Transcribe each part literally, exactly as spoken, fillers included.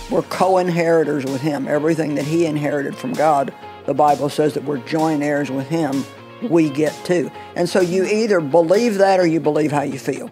We're co-inheritors with him. Everything that he inherited from God, the Bible says that we're joint heirs with him, we get too. And so you either believe that or you believe how you feel.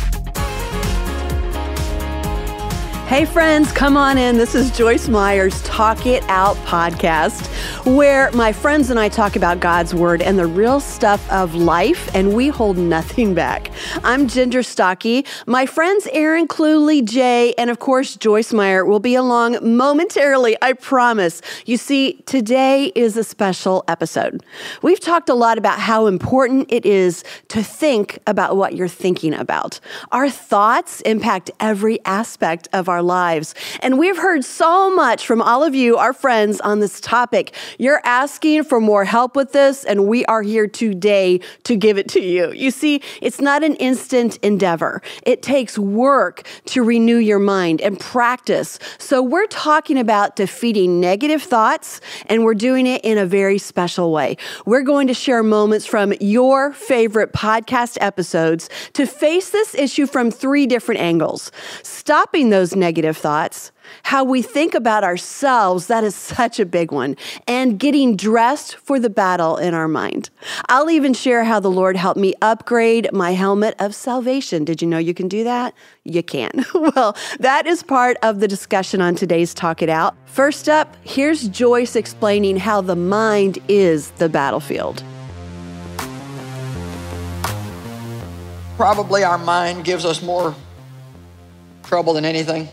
Hey friends, come on in. This is Joyce Meyer's Talk It Out podcast, where my friends and I talk about God's Word and the real stuff of life, and we hold nothing back. I'm Ginger Stocky. My friends Aaron Cluley, Jay, and of course Joyce Meyer will be along momentarily, I promise. You see, today is a special episode. We've talked a lot about how important it is to think about what you're thinking about. Our thoughts impact every aspect of our lives. And we've heard so much from all of you, our friends, on this topic. You're asking for more help with this, and we are here today to give it to you. You see, it's not an instant endeavor. It takes work to renew your mind and practice. So we're talking about defeating negative thoughts, and we're doing it in a very special way. We're going to share moments from your favorite podcast episodes to face this issue from three different angles. Stopping those negative thoughts, how we think about ourselves, that is such a big one, and getting dressed for the battle in our mind. I'll even share how the Lord helped me upgrade my helmet of salvation. Did you know you can do that? You can. Well, that is part of the discussion on today's Talk It Out. First up, here's Joyce explaining how the mind is the battlefield. Probably our mind gives us more trouble than anything.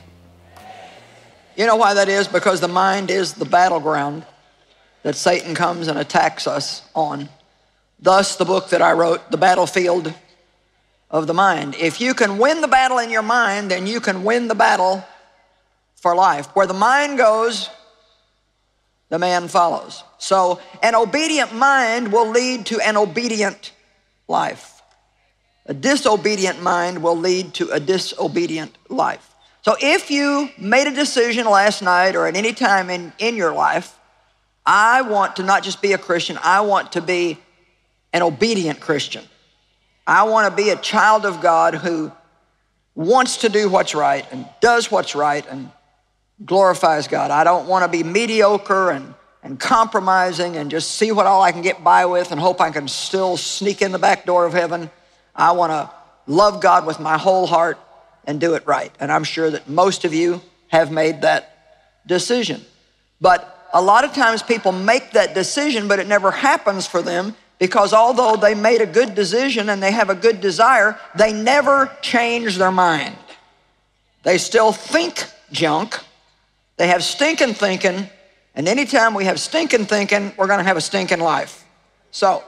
You know why that is? Because the mind is the battleground that Satan comes and attacks us on. Thus, the book that I wrote, The Battlefield of the Mind. If you can win the battle in your mind, then you can win the battle for life. Where the mind goes, the man follows. So an obedient mind will lead to an obedient life. A disobedient mind will lead to a disobedient life. So if you made a decision last night or at any time in, in your life, I want to not just be a Christian, I want to be an obedient Christian. I want to be a child of God who wants to do what's right and does what's right and glorifies God. I don't want to be mediocre and, and compromising and just see what all I can get by with and hope I can still sneak in the back door of heaven. I want to love God with my whole heart and do it right. And I'm sure that most of you have made that decision. But a lot of times people make that decision, but it never happens for them because although they made a good decision and they have a good desire, they never change their mind. They still think junk. They have stinking thinking. And anytime we have stinking thinking, we're going to have a stinking life. So,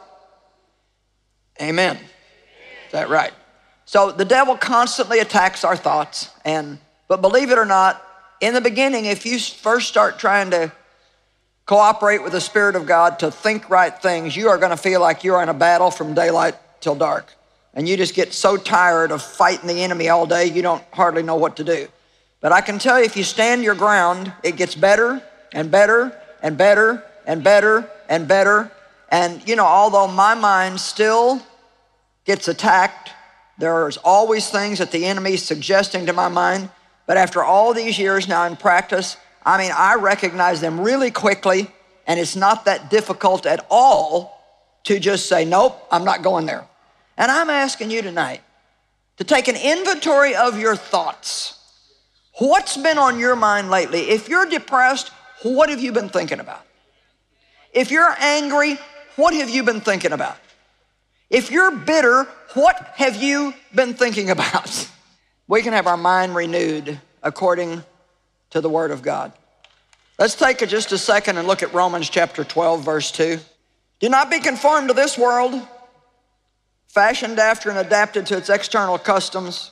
amen. Is that right? So the devil constantly attacks our thoughts, and but believe it or not, in the beginning, if you first start trying to cooperate with the Spirit of God to think right things, you are going to feel like you're in a battle from daylight till dark. And you just get so tired of fighting the enemy all day, you don't hardly know what to do. But I can tell you, if you stand your ground, it gets better and better and better and better and better. And, you know, although my mind still gets attacked, there's always things that the enemy is suggesting to my mind. But after all these years now in practice, I mean, I recognize them really quickly, and it's not that difficult at all to just say, nope, I'm not going there. And I'm asking you tonight to take an inventory of your thoughts. What's been on your mind lately? If you're depressed, what have you been thinking about? If you're angry, what have you been thinking about? If you're bitter, what have you been thinking about? We can have our mind renewed according to the Word of God. Let's take a, just a second and look at Romans chapter twelve, verse two. Do not be conformed to this world, fashioned after and adapted to its external customs,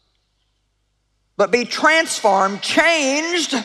but be transformed, changed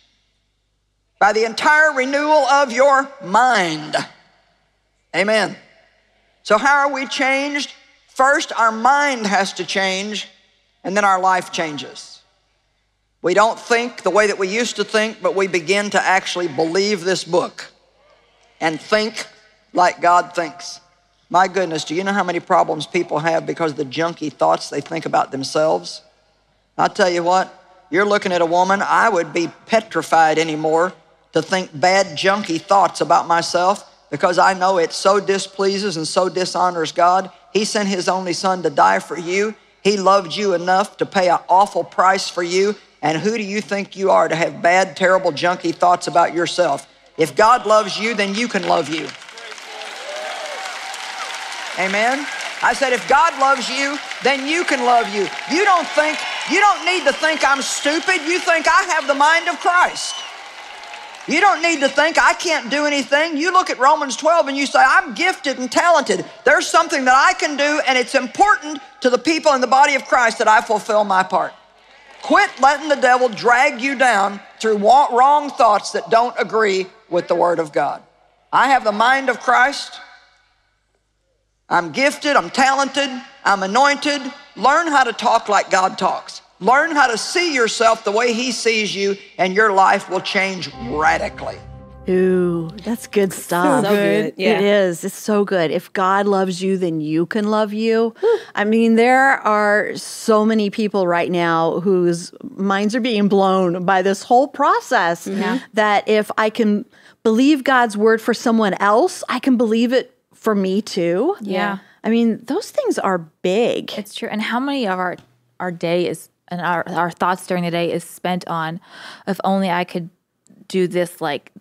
by the entire renewal of your mind. Amen. So how are we changed? First, our mind has to change, and then our life changes. We don't think the way that we used to think, but we begin to actually believe this book and think like God thinks. My goodness, do you know how many problems people have because of the junky thoughts they think about themselves? I'll tell you what, you're looking at a woman, I would be petrified anymore to think bad, junky thoughts about myself, because I know it so displeases and so dishonors God. He sent his only son to die for you. He loved you enough to pay an awful price for you. And who do you think you are to have bad, terrible, junky thoughts about yourself? If God loves you, then you can love you. Amen? I said, if God loves you, then you can love you. You don't think, you don't need to think I'm stupid. You think I have the mind of Christ. You don't need to think I can't do anything. You look at Romans twelve and you say, I'm gifted and talented. There's something that I can do, and it's important to the people in the body of Christ that I fulfill my part. Quit letting the devil drag you down through wrong thoughts that don't agree with the Word of God. I have the mind of Christ. I'm gifted, I'm talented, I'm anointed. Learn how to talk like God talks. Learn how to see yourself the way He sees you, and your life will change radically. Ooh, that's good stuff. So good. Yeah. It is. It's so good. If God loves you, then you can love you. I mean, there are so many people right now whose minds are being blown by this whole process, Mm-hmm. that if I can believe God's word for someone else, I can believe it for me too. Yeah. I mean, those things are big. It's true. And how many of our, our day is, and our, our thoughts during the day is spent on, if only I could do this like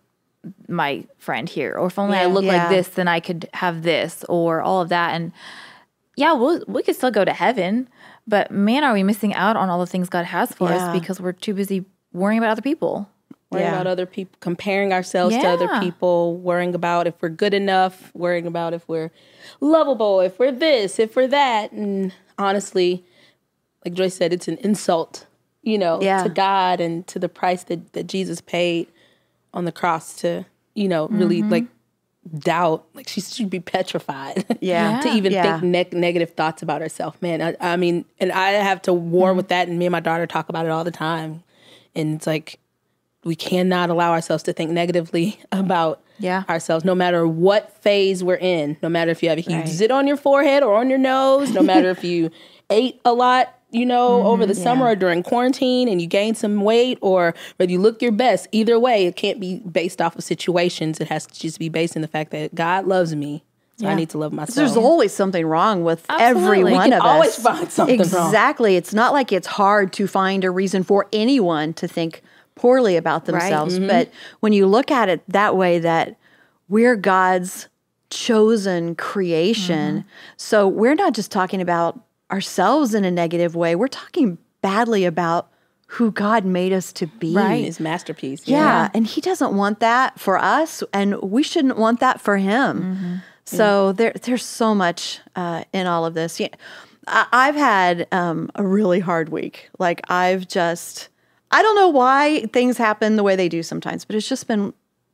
my friend here, or if only I Yeah. look Yeah. like this, then I could have this, or all of that. And yeah, we'll, we could still go to heaven, but man, are we missing out on all the things God has for Yeah. us because we're too busy worrying about other people. Worrying Yeah. about other people, comparing ourselves to other Yeah. people, worrying about if we're good enough, worrying about if we're lovable, if we're this, if we're that. And honestly, like Joyce said, it's an insult, you know, Yeah. to God and to the price that, that Jesus paid on the cross to, you know, really like doubt. Like she should be petrified. Yeah. to even Yeah. think neg- negative thoughts about herself, man. I, I mean, and I have to war with that. And me and my daughter talk about it all the time. And it's like, we cannot allow ourselves to think negatively about Yeah. ourselves, no matter what phase we're in, no matter if you have a huge Right. zit on your forehead or on your nose, no matter if you ate a lot, you know, over the summer or during quarantine and you gained some weight, or whether you look your best. Either way, it can't be based off of situations. It has to just be based in the fact that God loves me, so I Yeah. need to love myself. There's always something wrong with every Absolutely. We one can of always us. find something wrong. Exactly. It's not like it's hard to find a reason for anyone to think poorly about themselves. But when you look at it that way, that we're God's chosen creation. So we're not just talking about ourselves in a negative way. We're talking badly about who God made us to be. His masterpiece. Yeah, and He doesn't want that for us, and we shouldn't want that for Him. So there, there's so much uh, in all of this. Yeah, I, I've had um, a really hard week. Like I've just, I don't know why things happen the way they do sometimes, but it's just been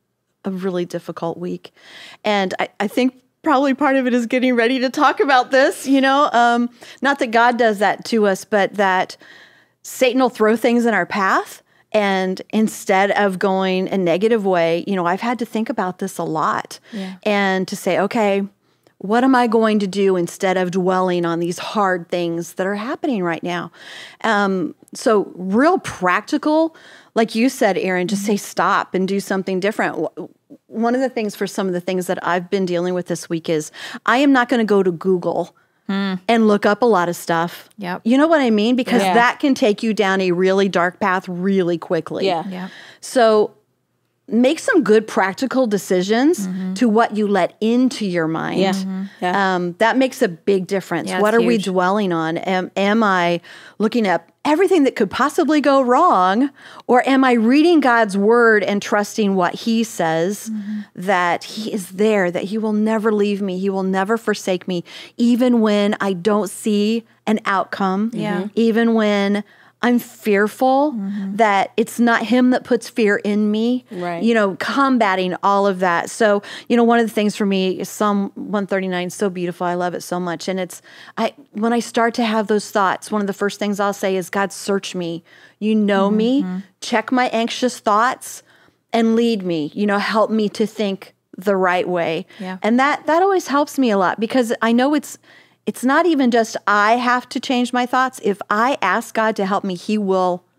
a really difficult week, and I, I think probably part of it is getting ready to talk about this. You know, um, not that God does that to us, but that Satan will throw things in our path. And instead of going a negative way, you know, I've had to think about this a lot Yeah. and to say, okay, what am I going to do instead of dwelling on these hard things that are happening right now? Um, so real practical, like you said, Erin, just say stop and do something different. One of the things for some of the things that I've been dealing with this week is I am not going to go to Google and look up a lot of stuff. Yep. You know what I mean? Because Yeah. that can take you down a really dark path really quickly. Yeah. Yeah. So make some good practical decisions to what you let into your mind. Yeah. Yeah. Um, that makes a big difference. Yeah, What it's are we huge. dwelling on? Am, am I looking up everything that could possibly go wrong? Or am I reading God's word and trusting what He says, that He is there, that He will never leave me, He will never forsake me, even when I don't see an outcome, Yeah. even when I'm fearful, that it's not Him that puts fear in me. Right. You know, combating all of that. So, you know, one of the things for me is Psalm one thirty-nine, so beautiful. I love it so much. And it's, I when I start to have those thoughts, one of the first things I'll say is, God, search me. You know me, check my anxious thoughts and lead me, you know, help me to think the right way. Yeah. And that, that always helps me a lot, because I know it's, It's not even just I have to change my thoughts. If I ask God to help me, He will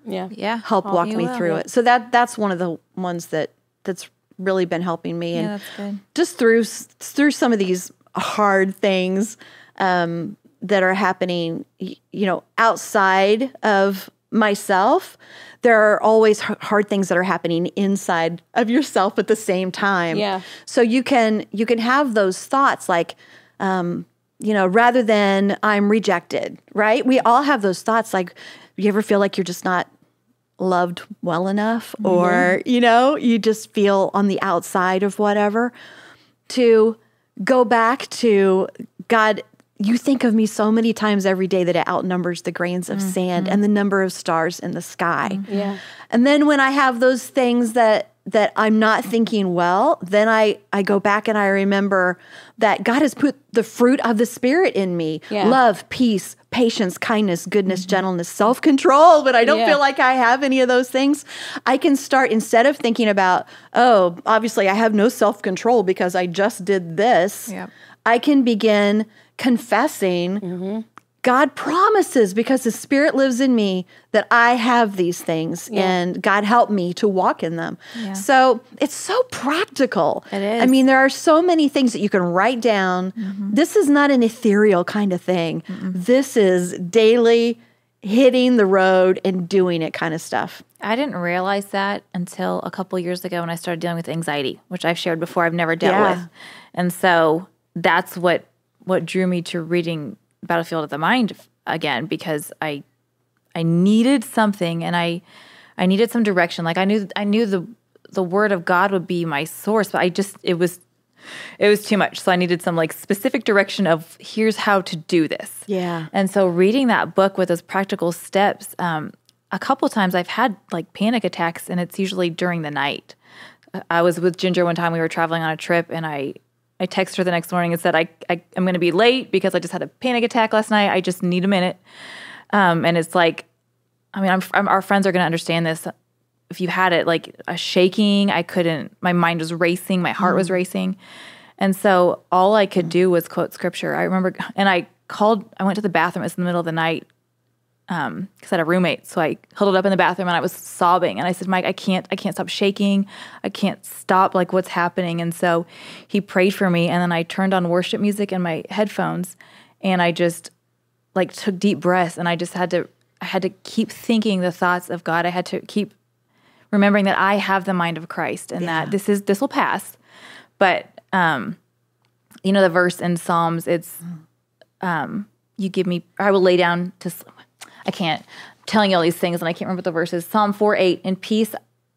Yeah. Yeah. help all walk you me will. through it. So that that's one of the ones that that's really been helping me. Yeah, And that's good. just through through some of these hard things um, that are happening, y- you know, outside of myself, there are always h- hard things that are happening inside of yourself at the same time. Yeah. So you can you can have those thoughts like, um, you know, rather than I'm rejected, right? We all have those thoughts. Like, you ever feel like you're just not loved well enough, or you know, you just feel on the outside of whatever? To go back to God. You think of me so many times every day that it outnumbers the grains of sand and the number of stars in the sky. Yeah. And then when I have those things that that I'm not thinking well, then I I go back and I remember that God has put the fruit of the Spirit in me. Yeah. Love, peace, patience, kindness, goodness, gentleness, self-control, but I don't Yeah. feel like I have any of those things. I can start, instead of thinking about, oh, obviously I have no self-control because I just did this. Yep. I can begin confessing God promises, because the Spirit lives in me, that I have these things, and God help me to walk in them. Yeah. So it's so practical. It is. I mean, there are so many things that you can write down. This is not an ethereal kind of thing. This is daily hitting the road and doing it kind of stuff. I didn't realize that until a couple years ago when I started dealing with anxiety, which I've shared before I've never dealt Yeah. with. And so that's what what drew me to reading Battlefield of the Mind again, because I I needed something, and I I needed some direction. Like I knew I knew the the word of God would be my source, but I just it was it was too much. So I needed some like specific direction of here's how to do this. Yeah. And so reading that book with those practical steps, um, a couple times I've had like panic attacks, and it's usually during the night. I was with Ginger one time, we were traveling on a trip, and I I texted her the next morning and said, I, I, I'm going to be late because I just had a panic attack last night. I just need a minute. Um, and it's like, I mean, I'm, I'm, our friends are going to understand this. If you had it, like a shaking, I couldn't, my mind was racing, my heart was racing. And so all I could do was quote scripture. I remember, and I called, I went to the bathroom. It was in the middle of the night um, because I had a roommate. So I huddled up in the bathroom and I was sobbing. And I said, Mike, I can't, I can't stop shaking. I can't stop, like, what's happening. And so he prayed for me. And then I turned on worship music in my headphones, and I just like took deep breaths, and I just had to, I had to keep thinking the thoughts of God. I had to keep remembering that I have the mind of Christ, and that this is, this will pass. But, um, you know, the verse in Psalms, it's, um, you give me, I will lay down to sleep. I can't, I'm telling you all these things and I can't remember what the verse is. Psalm four eight, in peace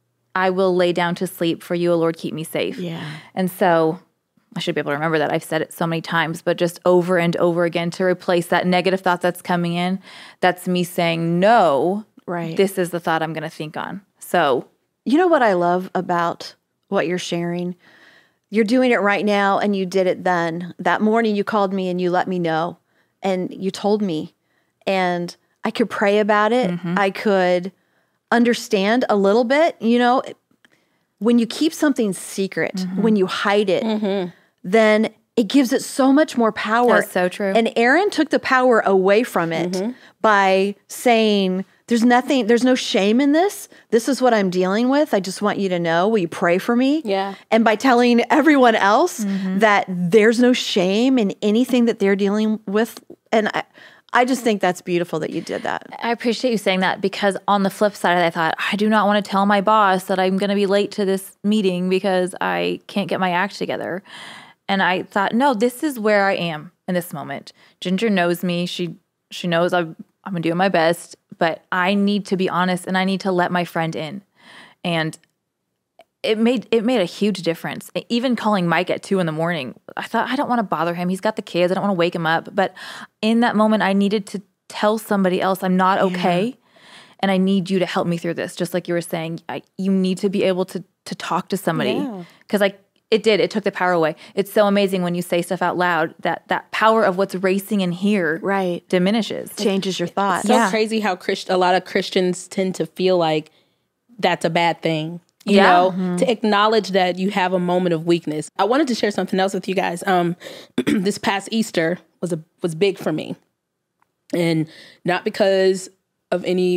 I will lay down to sleep, for you, O Lord, keep me safe. Yeah. And so I should be able to remember that. I've said it so many times, but just over and over again to replace that negative thought that's coming in, that's me saying, no, Right. this is the thought I'm going to think on. So You know what I love about what you're sharing? You're doing it right now, and you did it then. That morning you called me and you let me know, and you told me, and I could pray about it. I could understand a little bit. You know, when you keep something secret, when you hide it, then it gives it so much more power. That's so true. And Aaron took the power away from it by saying, there's nothing, there's no shame in this. This is what I'm dealing with. I just want you to know. Will you pray for me? Yeah. And by telling everyone else that there's no shame in anything that they're dealing with. And I, I just think that's beautiful that you did that. I appreciate you saying that, because on the flip side, I thought, I do not want to tell my boss that I'm going to be late to this meeting because I can't get my act together. And I thought, no, this is where I am in this moment. Ginger knows me. She she knows I'm, I'm going to do my best, but I need to be honest, and I need to let my friend in. And it made it made a huge difference. Even calling Mike at two in the morning, I thought, I don't want to bother him. He's got the kids. I don't want to wake him up. But in that moment, I needed to tell somebody else I'm not okay, and I need you to help me through this. Just like you were saying, I, you need to be able to to talk to somebody, because like it did. It took the power away. It's so amazing when you say stuff out loud that that power of what's racing in here Right. diminishes. Changes your thoughts. So Yeah. crazy how Christ, a lot of Christians tend to feel like that's a bad thing. You Yeah. know, to acknowledge that you have a moment of weakness. I wanted to share something else with you guys. Um, this past Easter was a was big for me, and not because of any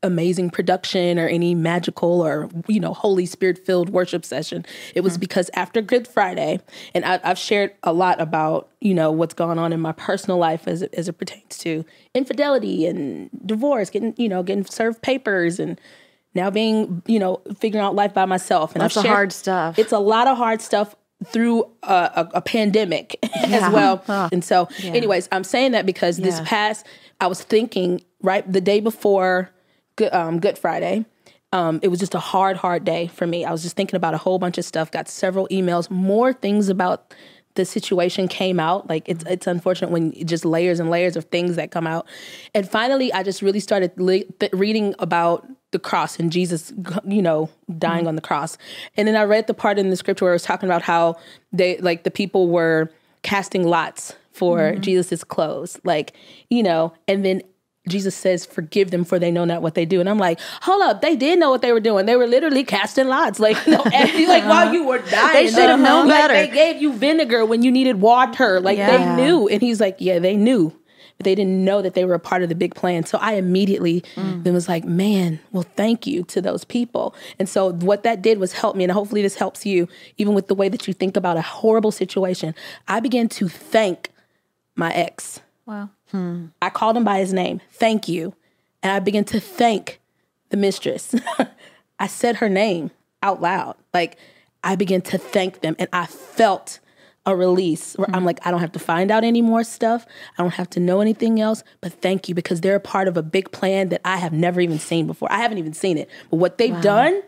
amazing production or any magical or, you know, Holy Spirit filled worship session. It was mm-hmm. because after Good Friday, and I, I've shared a lot about, you know, what's going on in my personal life as it, as it pertains to infidelity and divorce, getting, you know, getting served papers and now being, you know, figuring out life by myself. And That's I've the shared, hard stuff. It's a lot of hard stuff through a, a, a pandemic yeah. as well. Huh. And so yeah. anyways, I'm saying that because yeah. this past, I was thinking right the day before Good, um, Good Friday, um, it was just a hard, hard day for me. I was just thinking about a whole bunch of stuff, got several emails, more things about the situation came out. Like it's it's unfortunate when just layers and layers of things that come out. And finally, I just really started li- th- reading about the cross and Jesus, you know, dying mm-hmm. on the cross. And then I read the part in the scripture where it was talking about how they, like the people were casting lots for mm-hmm. Jesus's clothes, like, you know, and then Jesus says, forgive them for they know not what they do. And I'm like, hold up, they did know what they were doing. They were literally casting lots. Like, no, and like while you were dying. They should have known like, better. They gave you vinegar when you needed water. Like yeah. they knew. And he's like, yeah, they knew. But they didn't know that they were a part of the big plan. So I immediately mm. then was like, man, well, thank you to those people. And so what that did was help me. And hopefully this helps you, even with the way that you think about a horrible situation. I began to thank my ex. Wow. Hmm. I called him by his name. Thank you. And I began to thank the mistress. I said her name out loud. Like I began to thank them and I felt a release where mm-hmm. I'm like, I don't have to find out any more stuff. I don't have to know anything else, but thank you because they're a part of a big plan that I have never even seen before. I haven't even seen it, but what they've wow. done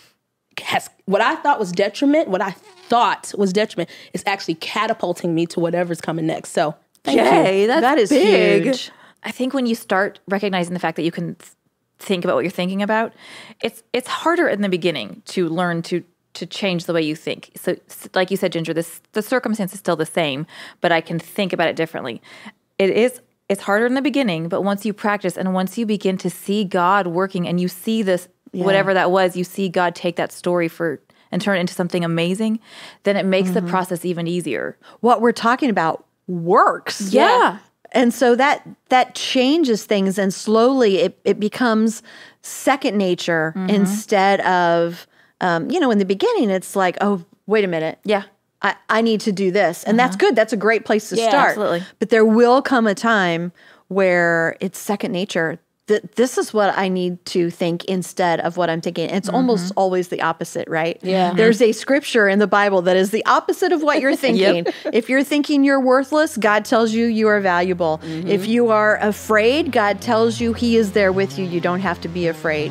has, what I thought was detriment, what I thought was detriment is actually catapulting me to whatever's coming next. So thank Yay, you. That's that is big. Huge. I think when you start recognizing the fact that you can th- think about what you're thinking about, it's it's harder in the beginning to learn to to change the way you think. So like you said, Ginger, this the circumstance is still the same, but I can think about it differently. It is it's harder in the beginning, but once you practice and once you begin to see God working and you see this yeah. whatever that was, you see God take that story for and turn it into something amazing, then it makes mm-hmm. the process even easier. What we're talking about works. Yeah. yeah. And so that that changes things and slowly it, it becomes second nature mm-hmm. instead of, um, you know, in the beginning, it's like, oh, wait a minute. Yeah. I, I need to do this. And uh-huh. that's good. That's a great place to yeah, start. Absolutely. But there will come a time where it's second nature. Th- this is what I need to think instead of what I'm thinking. It's mm-hmm. almost always the opposite, right? Yeah. There's a scripture in the Bible that is the opposite of what you're thinking. Yep. If you're thinking you're worthless, God tells you you are valuable. Mm-hmm. If you are afraid, God tells you he is there with you. You don't have to be afraid.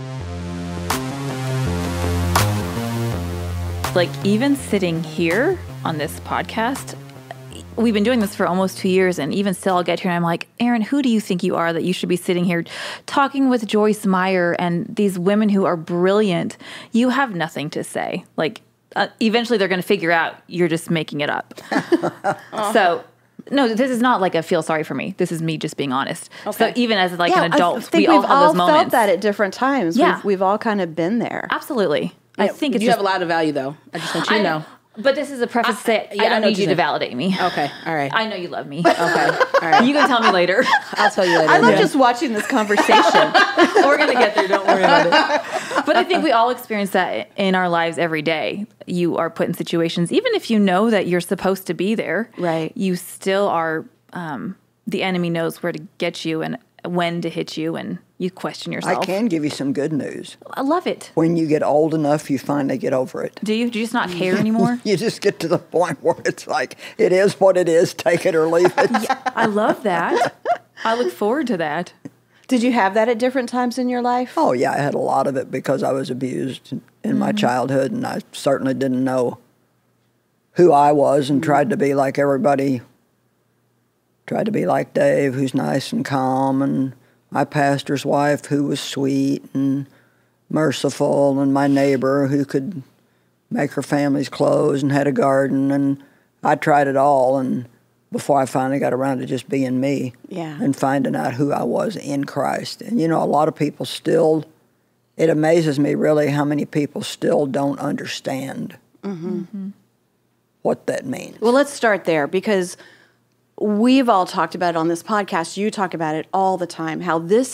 Like even sitting here on this podcast, we've been doing this for almost two years, and even still I'll get here and I'm like, Erin, who do you think you are that you should be sitting here talking with Joyce Meyer and these women who are brilliant? You have nothing to say. Like, uh, eventually they're going to figure out you're just making it up. So, no, this is not like a feel sorry for me. This is me just being honest. Okay. So even as like yeah, an adult, I think we all we've have all those moments. felt that at different times. Yeah. We've, we've all kind of been there. Absolutely. Yeah, I think it's you just, have a lot of value, though. I just want you to know. But this is a preface I, to say, yeah, I don't I know need you you to validate me. Okay, all right. I know you love me. Okay, all right. You can tell me later. I'll tell you later. I love yeah. just watching this conversation. We're going to get there, don't worry about it. But I think we all experience that in our lives every day. You are put in situations, even if you know that you're supposed to be there, right? You still are, um, the enemy knows where to get you and when to hit you, and you question yourself. I can give you some good news. I love it. When you get old enough, you finally get over it. Do you? Do you just not care anymore? You just get to the point where it's like, it is what it is, take it or leave it. Yeah, I love that. I look forward to that. Did you have that at different times in your life? Oh, yeah, I had a lot of it because I was abused in mm-hmm. my childhood, and I certainly didn't know who I was and mm-hmm. tried to be like everybody, tried to be like Dave, who's nice and calm, and my pastor's wife, who was sweet and merciful, and my neighbor, who could make her family's clothes and had a garden. And I tried it all, and before I finally got around to just being me yeah. and finding out who I was in Christ. And, you know, a lot of people still, it amazes me really how many people still don't understand mm-hmm. what that means. Well, let's start there, because we've all talked about it on this podcast. You talk about it all the time, how this is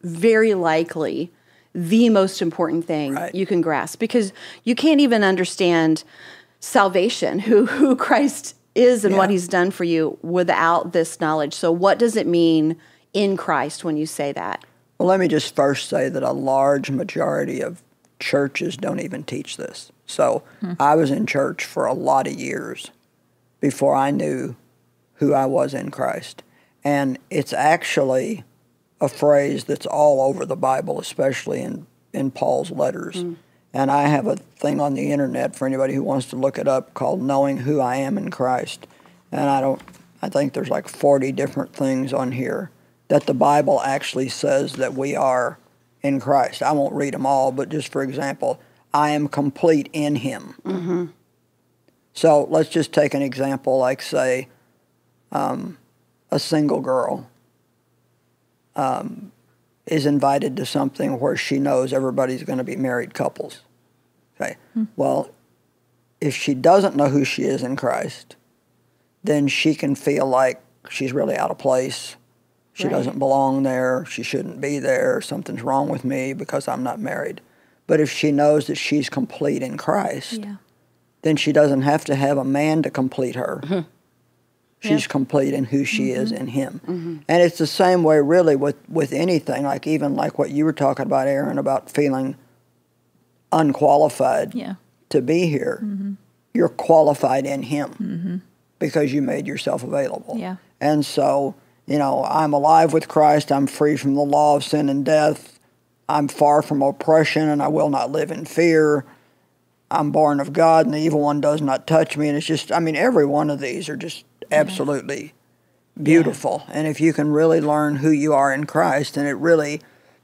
very likely the most important thing Right. you can grasp, because you can't even understand salvation, who, who Christ is and Yeah. what he's done for you without this knowledge. So what does it mean in Christ when you say that? Well, let me just first say that a large majority of churches don't even teach this. So hmm. I was in church for a lot of years before I knew who I was in Christ. And it's actually a phrase that's all over the Bible, especially in, in Paul's letters. Mm. And I have a thing on the internet for anybody who wants to look it up called Knowing Who I Am in Christ. And I don't, I think there's like forty different things on here that the Bible actually says that we are in Christ. I won't read them all, but just for example, I am complete in him. Mm-hmm. So let's just take an example, like say, um, a single girl um, is invited to something where she knows everybody's going to be married couples. Okay. Hmm. Well, if she doesn't know who she is in Christ, then she can feel like she's really out of place. She right. doesn't belong there. She shouldn't be there. Something's wrong with me because I'm not married. But if she knows that she's complete in Christ, yeah. then she doesn't have to have a man to complete her. Mm-hmm. She's yeah. complete in who she mm-hmm. is in him. Mm-hmm. And it's the same way really with, with anything, like even like what you were talking about, Aaron, about feeling unqualified yeah. to be here. Mm-hmm. You're qualified in him mm-hmm. because you made yourself available. Yeah. And so, you know, I'm alive with Christ. I'm free from the law of sin and death. I'm far from oppression, and I will not live in fear. I'm born of God, and the evil one does not touch me. And it's just, I mean, every one of these are just absolutely yeah. beautiful. Yeah. And if you can really learn who you are in Christ, and it really,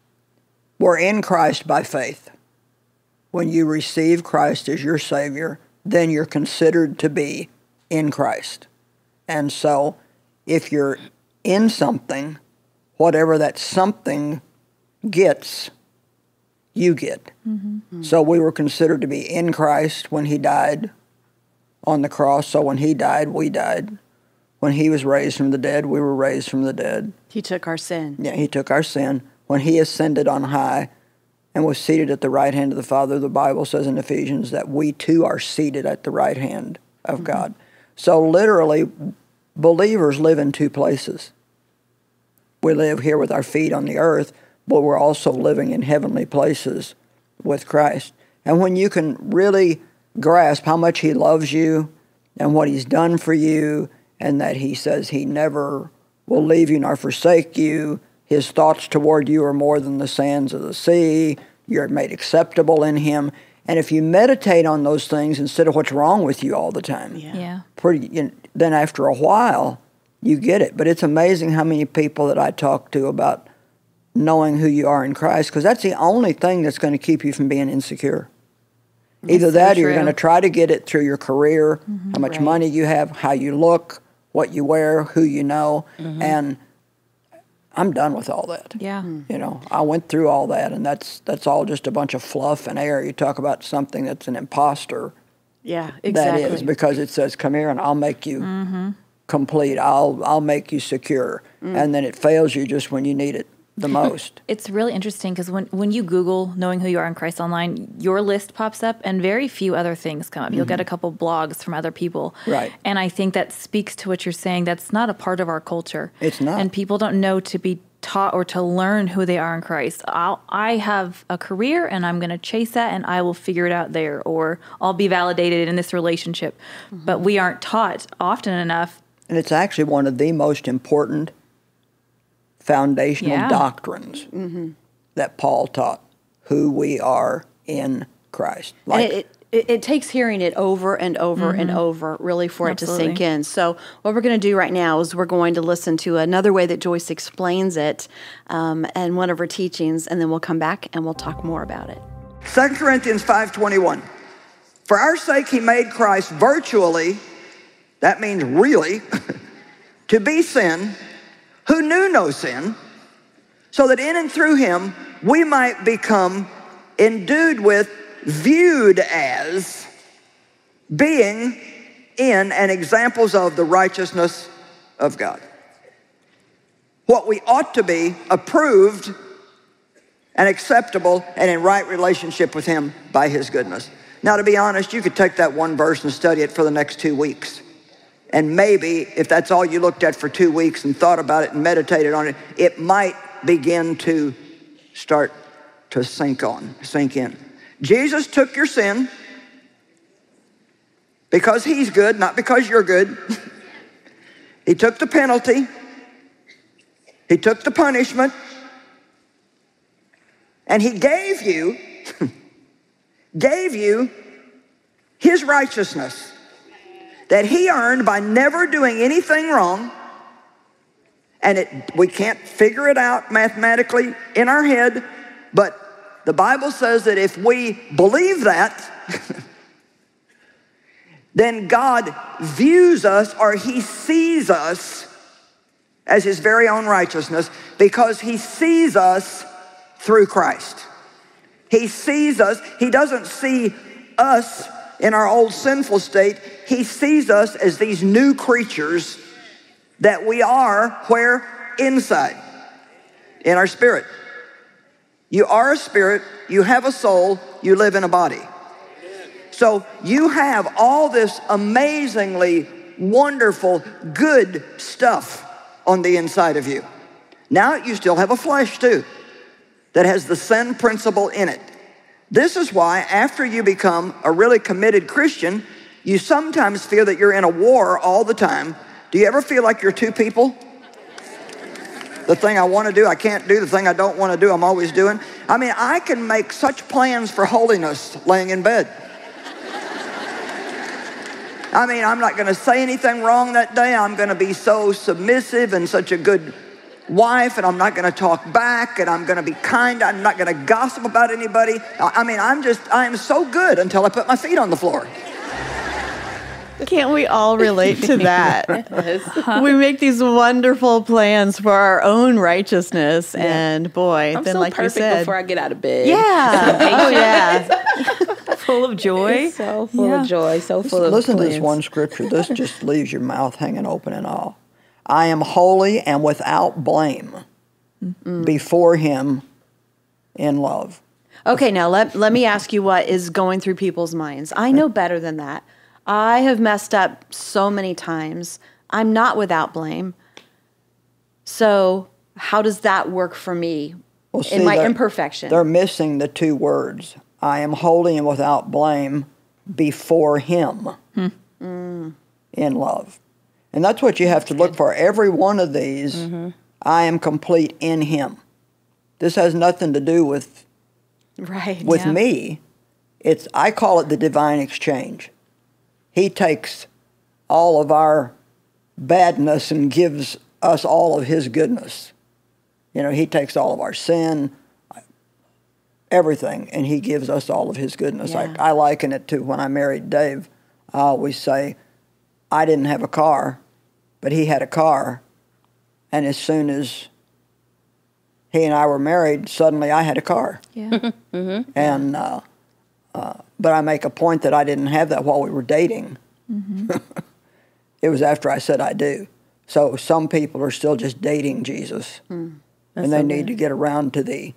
we're in Christ by faith. When you receive Christ as your Savior, then you're considered to be in Christ. And so if you're in something, whatever that something gets, you get. Mm-hmm. So we were considered to be in Christ when he died on the cross. So when he died, we died. When he was raised from the dead, we were raised from the dead. He took our sin. Yeah, he took our sin. When he ascended on high and was seated at the right hand of the Father, the Bible says in Ephesians that we too are seated at the right hand of mm-hmm. God. So literally, believers live in two places. We live here with our feet on the earth, but we're also living in heavenly places with Christ. And when you can really grasp how much he loves you and what he's done for you, and that he says he never will leave you nor forsake you, his thoughts toward you are more than the sands of the sea, you're made acceptable in him. And if you meditate on those things instead of what's wrong with you all the time, yeah. Yeah. pretty, you know, then after a while, you get it. But it's amazing how many people that I talk to about knowing who you are in Christ, because that's the only thing that's going to keep you from being insecure. That's Either that so or you're going to try to get it through your career, mm-hmm, how much right. money you have, how you look, what you wear, who you know, mm-hmm. and I'm done with all that. Yeah. You know, I went through all that, and that's that's all just a bunch of fluff and air. You talk about something that's an imposter. Yeah, exactly. That is, because it says, come here and I'll make you mm-hmm. complete. I'll I'll make you secure. Mm. And then it fails you just when you need it the most. It's really interesting because when, when you Google knowing who you are in Christ online, your list pops up and very few other things come up. Mm-hmm. You'll get a couple blogs from other people. Right. And I think that speaks to what you're saying. That's not a part of our culture. It's not. And people don't know to be taught or to learn who they are in Christ. I'll, I have a career and I'm going to chase that and I will figure it out there, or I'll be validated in this relationship. Mm-hmm. But we aren't taught often enough. And it's actually one of the most important foundational yeah. doctrines mm-hmm. that Paul taught, who we are in Christ. Like, and it, it, it takes hearing it over and over mm-hmm. and over, really, for Absolutely. it to sink in. So what we're going to do right now is we're going to listen to another way that Joyce explains it um, and one of her teachings, and then we'll come back and we'll talk more about it. Second Corinthians five twenty-one. For our sake he made Christ virtually, that means really, to be sin, who knew no sin, so that in and through him we might become endued with, viewed as, being in and examples of the righteousness of God. What we ought to be, approved and acceptable and in right relationship with him by his goodness. Now, to be honest, you could take that one verse and study it for the next two weeks. And maybe if that's all you looked at for two weeks and thought about it and meditated on it, it might begin to start to sink on, sink in. Jesus took your sin because he's good, not because you're good. He took the penalty. He took the punishment. And he gave you, gave you his righteousness that he earned by never doing anything wrong. And it, we can't figure it out mathematically in our head, but the Bible says that if we believe that, then God views us, or he sees us as his very own righteousness, because he sees us through Christ. He sees us. He doesn't see us in our old sinful state. He sees us as these new creatures that we are where? Inside, in our spirit. You are a spirit, you have a soul, you live in a body. So you have all this amazingly wonderful, good stuff on the inside of you. Now you still have a flesh too that has the sin principle in it. This is why after you become a really committed Christian, you sometimes feel that you're in a war all the time. Do you ever feel like you're two people? The thing I want to do, I can't do. The thing I don't want to do, I'm always doing. I mean, I can make such plans for holiness laying in bed. I mean, I'm not going to say anything wrong that day. I'm going to be so submissive and such a good wife, and I'm not going to talk back, and I'm going to be kind. I'm not going to gossip about anybody. I mean, I'm just, I am so good until I put my feet on the floor. Can't we all relate to that? We make these wonderful plans for our own righteousness, yeah. and boy, I'm then so like perfect you said, before I get out of bed. Yeah, oh yeah, full of joy, It's so full yeah. of joy, so full of Listen to plans. this one scripture. This just leaves your mouth hanging open in awe. I am holy and without blame mm-hmm. before him in love. Okay, now let, let me ask you what is going through people's minds. I know better than that. I have messed up so many times. I'm not without blame. So how does that work for me Well, see, in my they're, imperfection? They're missing the two words. I am holy and without blame before him hmm. mm. in love. And that's what you have to look for. Every one of these, mm-hmm. I am complete in him. This has nothing to do with, right, with yeah. me. It's I call it the divine exchange. He takes all of our badness and gives us all of his goodness. You know, he takes all of our sin, everything, and he gives us all of his goodness. Yeah. I, I liken it to when I married Dave. I always say, I didn't have a car, but he had a car. And as soon as he and I were married, suddenly I had a car. Yeah. mm-hmm. And, uh, uh, but I make a point that I didn't have that while we were dating. Mm-hmm. It was after I said I do. So some people are still just dating Jesus. Mm. And they so need to get around to the,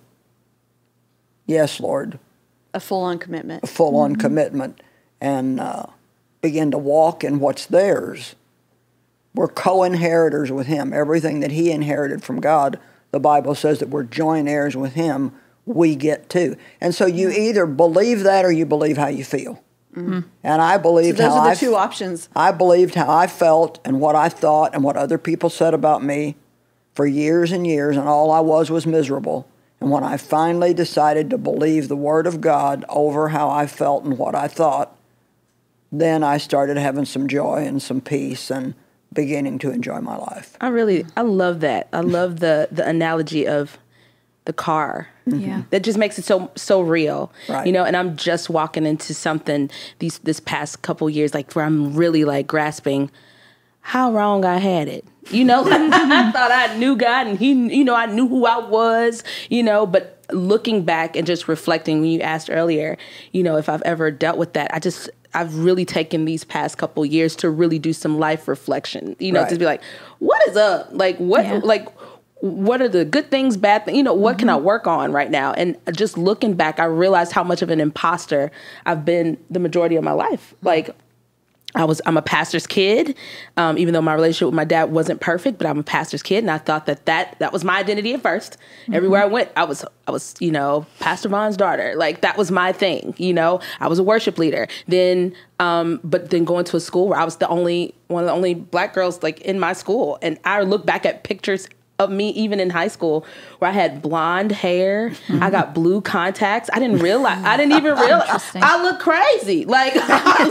yes, Lord. A full-on commitment. A full-on mm-hmm. commitment. And uh, begin to walk in what's theirs. We're co-inheritors with him. Everything that he inherited from God, the Bible says that we're joint heirs with him, we get too. And so you either believe that or you believe how you feel. Mm-hmm. And I believed so those how are the I two options. I believed how I felt and what I thought and what other people said about me for years and years, and all I was was miserable. And when I finally decided to believe the Word of God over how I felt and what I thought, then I started having some joy and some peace and beginning to enjoy my life. I really, I love that. I love the the analogy of the car. Yeah. That just makes it so so real. Right. You know, and I'm just walking into something these this past couple years, like where I'm really like grasping how wrong I had it. You know, I thought I knew God and he, you know, I knew who I was, you know, but looking back and just reflecting when you asked earlier, you know, if I've ever dealt with that, I just, I've really taken these past couple years to really do some life reflection, you know, right. to be like, what is up? Like, what, yeah. like, what are the good things, bad things, you know, what mm-hmm. can I work on right now? And just looking back, I realized how much of an imposter I've been the majority of my life. Like, I was, I'm a pastor's kid, um, even though my relationship with my dad wasn't perfect, but I'm a pastor's kid. And I thought that that, that was my identity at first. Mm-hmm. Everywhere I went, I was, I was, you know, Pastor Vaughn's daughter. Like, that was my thing, you know, I was a worship leader. Then, um, but then going to a school where I was the only, one of the only black girls, like, in my school. And I look back at pictures of me even in high school where I had blonde hair. Mm-hmm. I got blue contacts. I didn't realize, I didn't even realize, I look crazy. Like, I,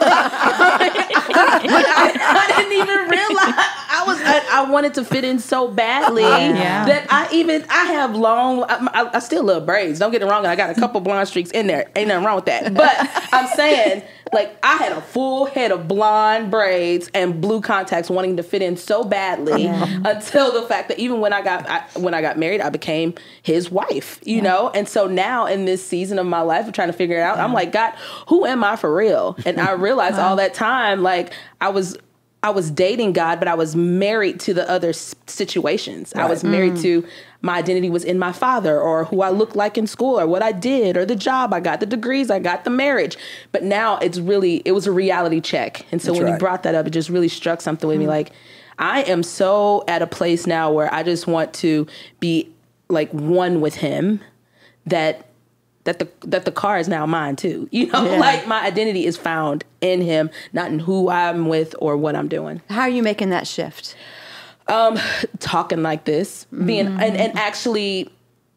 I, I didn't even realize, I was, I, I wanted to fit in so badly yeah. that I even, I have long, I, I still love braids. Don't get me wrong. I got a couple blonde streaks in there. Ain't nothing wrong with that. But I'm saying, like, I had a full head of blonde braids and blue contacts wanting to fit in so badly yeah. until the fact that even when I got I, when I got married, I became his wife, you yeah. know? And so now in this season of my life of trying to figure it out, yeah. I'm like, God, who am I for real? And I realized wow. all that time, like, I was I was dating God, but I was married to the other s- situations. Right. I was married mm. to, my identity was in my father or who I looked like in school or what I did or the job I got, the degrees I got, the marriage. But now it's really, it was a reality check. And so That's when right. you brought that up, it just really struck something with mm. me. Like, I am so at a place now where I just want to be like one with him that that the that the car is now mine too. You know, yeah. like my identity is found in him, not in who I'm with or what I'm doing. How are you making that shift? Um, talking like this, being mm-hmm. and, and actually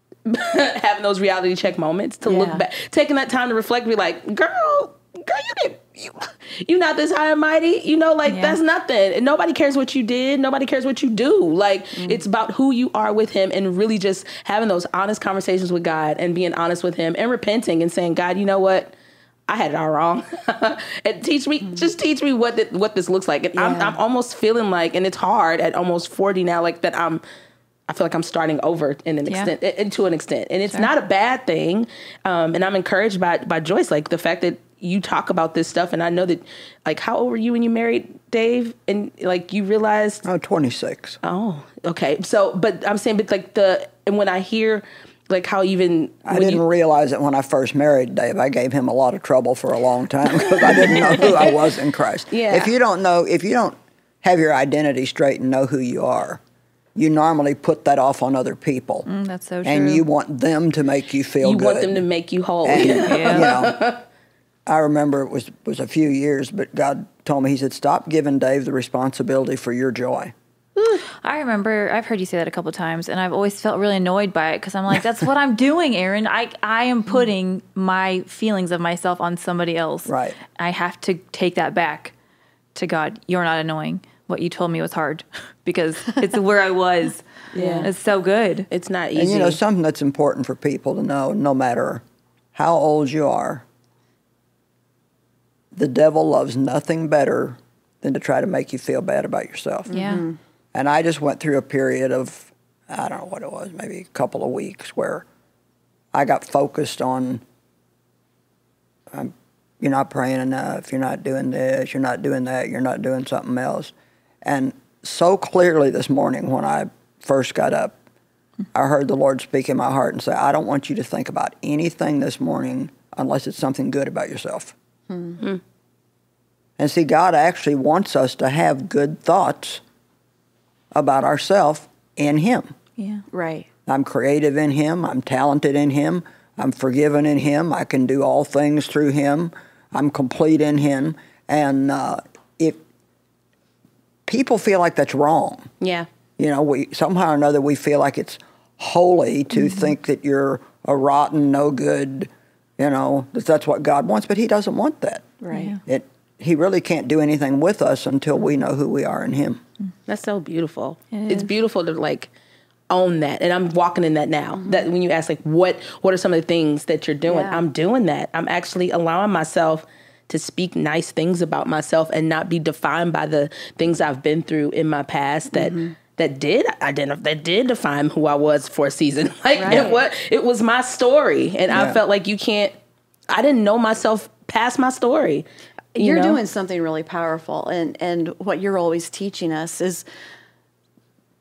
having those reality check moments to yeah. look back, taking that time to reflect, be like, girl, girl, you didn't, you, you not this high and mighty, you know, like yeah. that's nothing. And nobody cares what you did. Nobody cares what you do. Like mm. it's about who you are with him and really just having those honest conversations with God and being honest with him and repenting and saying, God, you know what? I had it all wrong. And teach me, mm. just teach me what th- what this looks like. And yeah. I'm, I'm almost feeling like, and it's hard at almost forty now, like that I'm, I feel like I'm starting over in an extent, yeah. to an extent. And it's sure. not a bad thing. Um, and I'm encouraged by, by Joyce, like the fact that you talk about this stuff. And I know that, like, how old were you when you married Dave? And like, you realized? Oh, twenty-six. Oh, okay. So, but I'm saying, but like the, and when I hear, like how even... I didn't you, realize it when I first married Dave. I gave him a lot of trouble for a long time because I didn't know who I was in Christ. Yeah. If you don't know, if you don't have your identity straight and know who you are, you normally put that off on other people. Mm, that's so true. And you want them to make you feel you good. You want them to make you whole. And, yeah. you know, I remember it was, was a few years, but God told me, he said, stop giving Dave the responsibility for your joy. I remember, I've heard you say that a couple of times, and I've always felt really annoyed by it because I'm like, that's what I'm doing, Aaron. I I am putting my feelings of myself on somebody else. Right. I have to take that back to God. You're not annoying. What you told me was hard because it's where I was. Yeah. It's so good. It's not easy. And you know, something that's important for people to know, no matter how old you are, the devil loves nothing better than to try to make you feel bad about yourself. Yeah. Mm-hmm. And I just went through a period of, I don't know what it was, maybe a couple of weeks where I got focused on, um, you're not praying enough, you're not doing this, you're not doing that, you're not doing something else. And so clearly this morning when I first got up, I heard the Lord speak in my heart and say, I don't want you to think about anything this morning unless it's something good about yourself. Mm-hmm. And see, God actually wants us to have good thoughts about ourselves in him. Yeah, right. I'm creative in him. I'm talented in him. I'm forgiven in him. I can do all things through him. I'm complete in him. And uh, if people feel like that's wrong, yeah, you know, we somehow or another we feel like it's holy to mm-hmm. think that you're a rotten, no good, you know, that that's what God wants. But he doesn't want that. Right. Yeah. It. He really can't do anything with us until we know who we are in him. That's so beautiful. It it's beautiful to like own that. And I'm walking in that now. Mm-hmm. That when you ask like, what, what are some of the things that you're doing? Yeah. I'm doing that. I'm actually allowing myself to speak nice things about myself and not be defined by the things I've been through in my past that, mm-hmm. that did identify, that did define who I was for a season. Like right. it, what, it was my story. And yeah. I felt like you can't, I didn't know myself past my story. You You're know? doing something really powerful, and, and what you're always teaching us is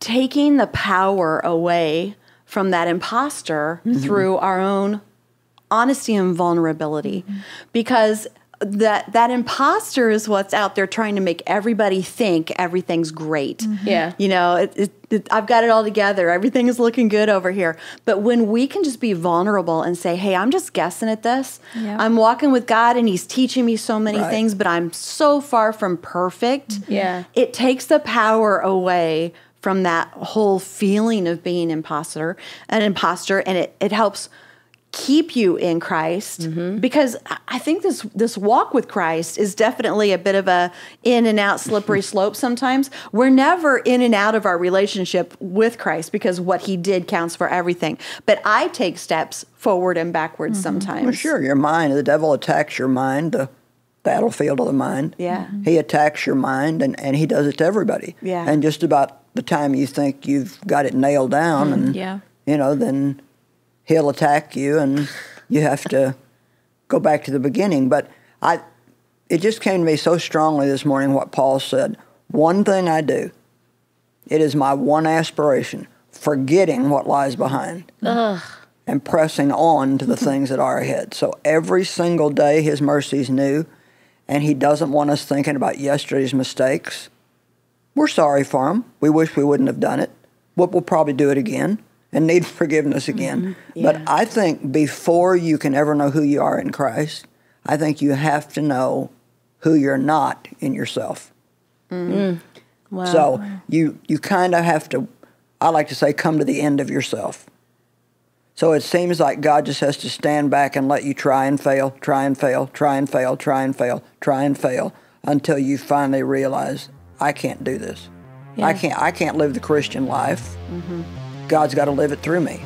taking the power away from that imposter mm-hmm. through our own honesty and vulnerability. Mm-hmm. Because that that imposter is what's out there trying to make everybody think everything's great. Mm-hmm. Yeah. You know, it, it, it, I've got it all together. Everything is looking good over here. But when we can just be vulnerable and say, hey, I'm just guessing at this. Yeah. I'm walking with God and he's teaching me so many right. things, but I'm so far from perfect. Yeah. It takes the power away from that whole feeling of being imposter, an imposter, and it, it helps keep you in Christ mm-hmm. because I think this this walk with Christ is definitely a bit of a in and out slippery slope sometimes. We're never in and out of our relationship with Christ because what he did counts for everything. But I take steps forward and backwards mm-hmm. sometimes. Well, sure, your mind, the devil attacks your mind, the battlefield of the mind. Yeah. Mm-hmm. He attacks your mind and, and he does it to everybody. Yeah. And just about the time you think you've got it nailed down mm-hmm. and, yeah. you know, then he'll attack you, and you have to go back to the beginning. But I, it just came to me so strongly this morning what Paul said. One thing I do, it is my one aspiration, forgetting what lies behind Ugh. and pressing on to the things that are ahead. So every single day his mercy is new, and he doesn't want us thinking about yesterday's mistakes. We're sorry for them. We wish we wouldn't have done it. But we'll probably do it again and need forgiveness again. Mm-hmm. Yeah. But I think before you can ever know who you are in Christ, I think you have to know who you're not in yourself. Mm-hmm. Wow. So you you kind of have to, I like to say, come to the end of yourself. So it seems like God just has to stand back and let you try and fail, try and fail, try and fail, try and fail, try and fail, until you finally realize, I can't do this. Yeah. I can't I can't live the Christian life. Mm-hmm. God's got to live it through me.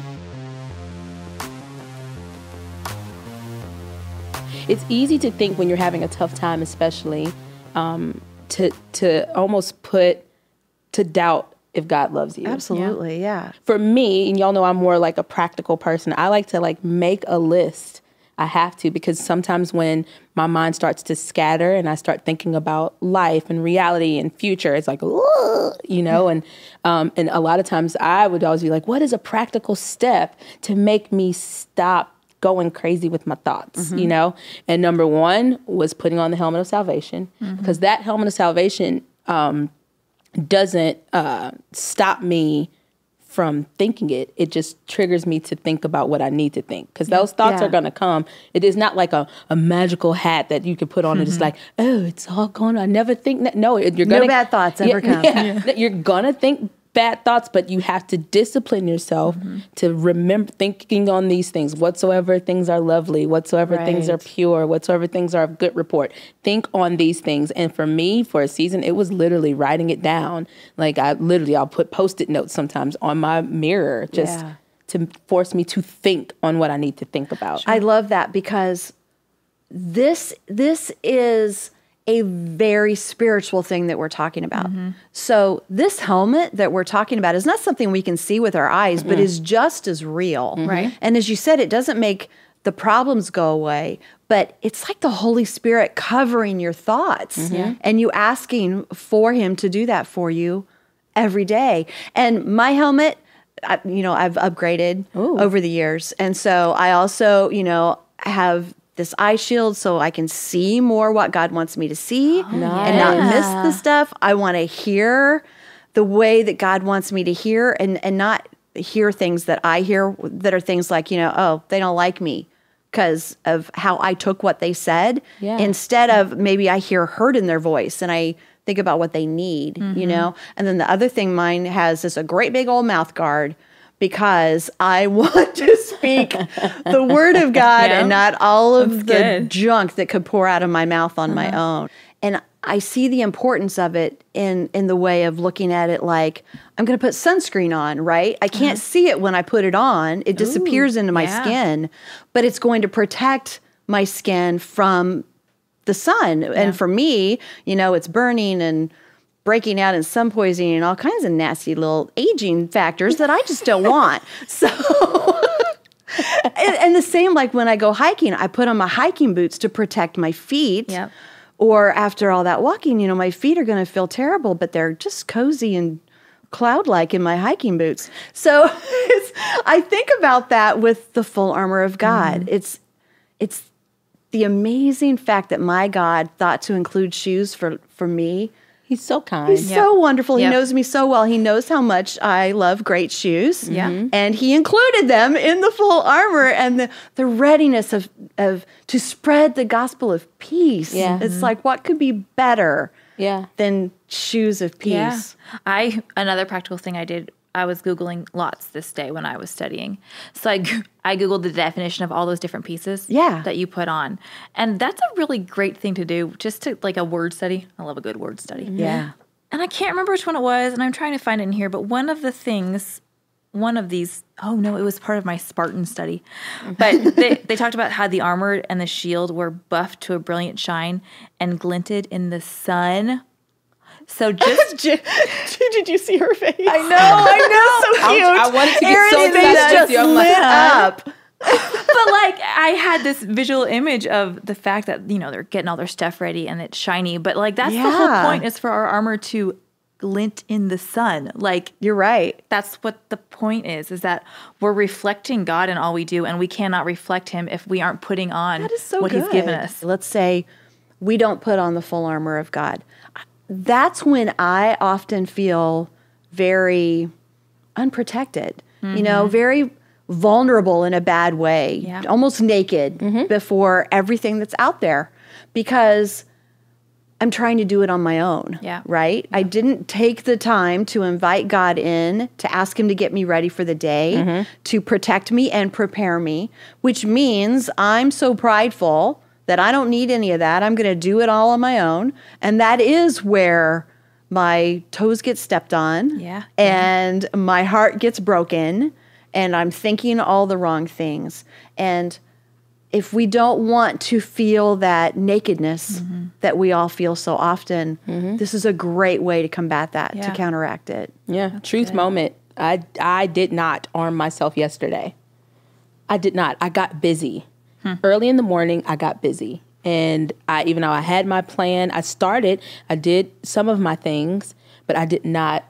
It's easy to think when you're having a tough time, especially, um, to to almost put to doubt if God loves you. Absolutely, yeah. yeah. For me, and y'all know I'm more like a practical person, I like to like make a list. I have to, because sometimes when my mind starts to scatter and I start thinking about life and reality and future, it's like, you know, and um, and a lot of times I would always be like, what is a practical step to make me stop going crazy with my thoughts, mm-hmm. you know? And number one was putting on the helmet of salvation, mm-hmm. because that helmet of salvation um, doesn't uh, stop me from thinking it. It just triggers me to think about what I need to think, because those thoughts yeah. are going to come. It is not like a, a magical hat that you can put on mm-hmm. and it's like, oh, it's all gone. I never think that. No, you're going to. No bad thoughts ever yeah, come. Yeah, yeah. You're going to think bad thoughts, but you have to discipline yourself mm-hmm. to remember thinking on these things. Whatsoever things are lovely, whatsoever right. things are pure, whatsoever things are of good report. Think on these things. And for me, for a season, it was literally writing it down. Like I literally, I'll put Post-it notes sometimes on my mirror just yeah. to force me to think on what I need to think about. Sure. I love that, because this this is a very spiritual thing that we're talking about. Mm-hmm. So this helmet that we're talking about is not something we can see with our eyes, mm-hmm. but is just as real. Mm-hmm. Right. And as you said, it doesn't make the problems go away, but it's like the Holy Spirit covering your thoughts mm-hmm. and you asking for him to do that for you every day. And my helmet, I, you know, I've upgraded Ooh. over the years. And so I also, you know, have this eye shield so I can see more what God wants me to see oh, nice. and not miss the stuff. I want to hear the way that God wants me to hear, and, and not hear things that I hear that are things like, you know, oh, they don't like me because of how I took what they said. Yeah. Instead of maybe I hear hurt in their voice and I think about what they need, mm-hmm. you know? And then the other thing mine has is a great big old mouth guard, because I want to speak the word of God yeah. and not all of That's the good. junk that could pour out of my mouth on uh-huh. my own. And I see the importance of it in, in the way of looking at it like, I'm going to put sunscreen on, right? I can't uh-huh. see it when I put it on. It disappears Ooh, into my yeah. skin, but it's going to protect my skin from the sun. Yeah. And for me, you know, it's burning and breaking out in sun poisoning and all kinds of nasty little aging factors that I just don't want. So, and, and the same, like when I go hiking, I put on my hiking boots to protect my feet. Yep. Or after all that walking, you know, my feet are going to feel terrible, but they're just cozy and cloud-like in my hiking boots. So it's, I think about that with the full armor of God. Mm-hmm. It's it's the amazing fact that my God thought to include shoes for, for me. He's so kind. He's yep. so wonderful. Yep. He knows me so well. He knows how much I love great shoes. Yeah. Mm-hmm. And he included them in the full armor and the, the readiness of, of to spread the gospel of peace. Yeah. It's mm-hmm. like, what could be better yeah. than shoes of peace? Yeah. I another practical thing I did, I was Googling lots this day when I was studying. So I, I Googled the definition of all those different pieces yeah. that you put on. And that's a really great thing to do, just to like a word study. I love a good word study. Mm-hmm. Yeah. And I can't remember which one it was, and I'm trying to find it in here, but one of the things, one of these, oh no, it was part of my Spartan study. But they, they talked about how the armor and the shield were buffed to a brilliant shine and glinted in the sun. So just did you see her face? I know, I know. So cute. I, I wanted to get Erin's so face excited just with you. I'm lit like, up. But like I had this visual image of the fact that, you know, they're getting all their stuff ready and it's shiny, but like that's Yeah. the whole point, is for our armor to glint in the sun. Like You're right. that's what the point is, is that we're reflecting God in all we do, and we cannot reflect him if we aren't putting on That is so what good. he's given us. Let's say we don't put on the full armor of God. That's when I often feel very unprotected, mm-hmm. you know, very vulnerable in a bad way, Yeah. almost naked mm-hmm. before everything that's out there, because I'm trying to do it on my own, Yeah. right? Yeah. I didn't take the time to invite God in, to ask him to get me ready for the day, mm-hmm. to protect me and prepare me, which means I'm so prideful that I don't need any of that. I'm going to do it all on my own. And that is where my toes get stepped on, Yeah. and yeah. my heart gets broken, and I'm thinking all the wrong things. And if we don't want to feel that nakedness mm-hmm. that we all feel so often, mm-hmm. this is a great way to combat that, Yeah. to counteract it. Yeah, That's truth good. moment. I, I did not arm myself yesterday. I did not. I got busy. Hmm. Early in the morning, I got busy. And I, even though I had my plan, I started, I did some of my things, but I did not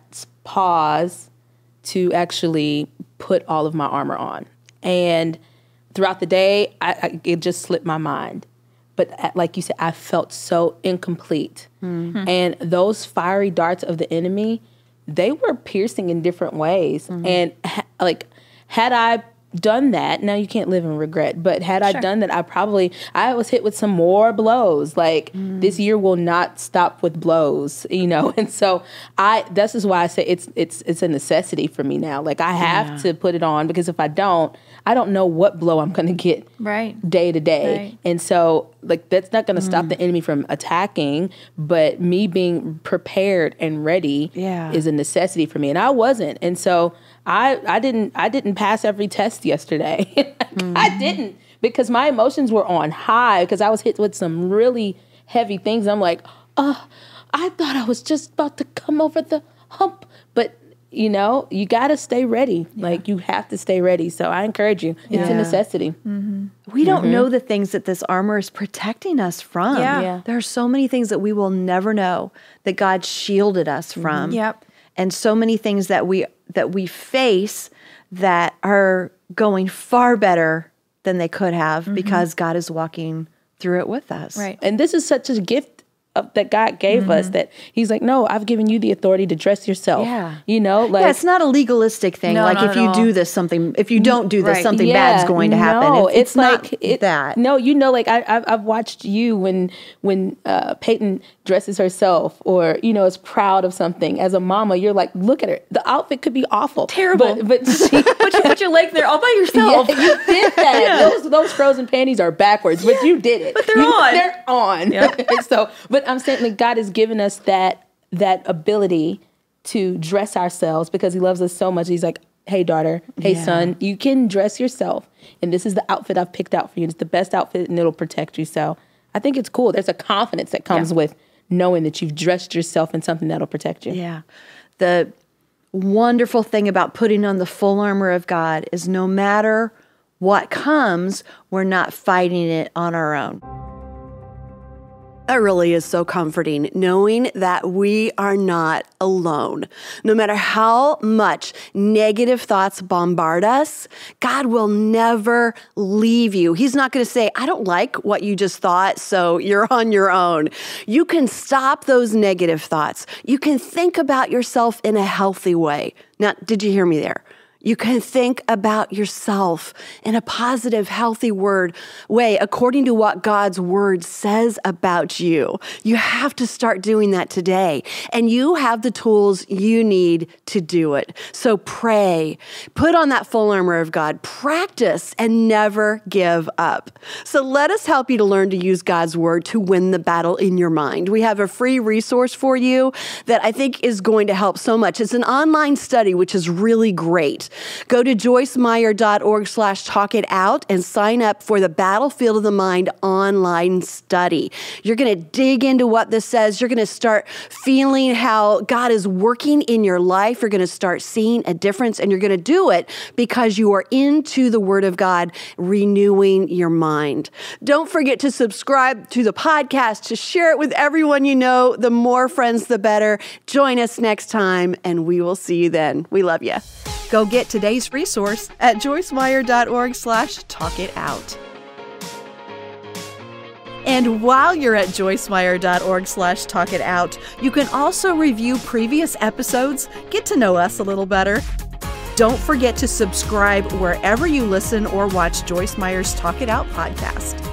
pause to actually put all of my armor on. And throughout the day, I, I, it just slipped my mind. But like you said, I felt so incomplete. Mm-hmm. And those fiery darts of the enemy, they were piercing in different ways. Mm-hmm. And ha- like, had I done that, now you can't live in regret, but had sure. I done that, I probably, I was hit with some more blows. Like mm. this year will not stop with blows, you know? And so I, this is why I say it's, it's, it's a necessity for me now. Like I have yeah. to put it on, because if I don't, I don't know what blow I'm going to get right. day to day. Right. And so like, that's not going to mm. stop the enemy from attacking, but me being prepared and ready yeah. is a necessity for me. And I wasn't. And so I, I didn't I didn't pass every test yesterday. mm. I didn't, because my emotions were on high, because I was hit with some really heavy things. I'm like, oh, I thought I was just about to come over the hump. But, you know, you got to stay ready. Yeah. Like, you have to stay ready. So I encourage you. Yeah. It's a necessity. Mm-hmm. We don't mm-hmm. know the things that this armor is protecting us from. Yeah. Yeah. There are so many things that we will never know that God shielded us from. Mm-hmm. Yep. And so many things that we that we face that are going far better than they could have, mm-hmm. because God is walking through it with us. Right. And this is such a gift of, that God gave mm-hmm. us, that he's like, no, I've given you the authority to dress yourself. Yeah. You know, like, yeah, it's not a legalistic thing. No, like not if at you all. do this, something, if you don't do this, Right. something yeah, bad's going to happen. No, It's, it's, it's like not it, that. No, you know, like I, I've, I've watched you when when uh, Peyton dresses herself, or you know, is proud of something. As a mama, you're like, look at her. The outfit could be awful, terrible, but, but she but you put your legs there all by yourself. Yeah, you did that. yeah. Those those frozen panties are backwards, but you did it. But they're you, on. They're on. Yep. So, but I'm saying, like, God has given us that that ability to dress ourselves, because He loves us so much. He's like, hey, daughter, hey, Yeah. son, you can dress yourself, and this is the outfit I've picked out for you. It's the best outfit, and it'll protect you. So I think it's cool. There's a confidence that comes Yeah. with knowing that you've dressed yourself in something that'll protect you. Yeah. The wonderful thing about putting on the full armor of God is no matter what comes, we're not fighting it on our own. That really is so comforting, knowing that we are not alone. No matter how much negative thoughts bombard us, God will never leave you. He's not going to say, I don't like what you just thought, so you're on your own. You can stop those negative thoughts. You can think about yourself in a healthy way. Now, did you hear me there? You can think about yourself in a positive, healthy word way, according to what God's word says about you. You have to start doing that today. And you have the tools you need to do it. So pray, put on that full armor of God, practice, and never give up. So let us help you to learn to use God's word to win the battle in your mind. We have a free resource for you that I think is going to help so much. It's an online study, which is really great. Go to joycemeyer.org slash talk it out and sign up for the Battlefield of the Mind online study. You're going to dig into what this says. You're going to start feeling how God is working in your life. You're going to start seeing a difference, and you're going to do it because you are into the Word of God, renewing your mind. Don't forget to subscribe to the podcast, to share it with everyone you know. The more friends, the better. Join us next time, and we will see you then. We love you. Go get today's resource at joycemeyer.org slash talk it out. And while you're at joycemeyer.org slash talk it out, you can also review previous episodes, get to know us a little better. Don't forget to subscribe wherever you listen or watch Joyce Meyer's Talk It Out podcast.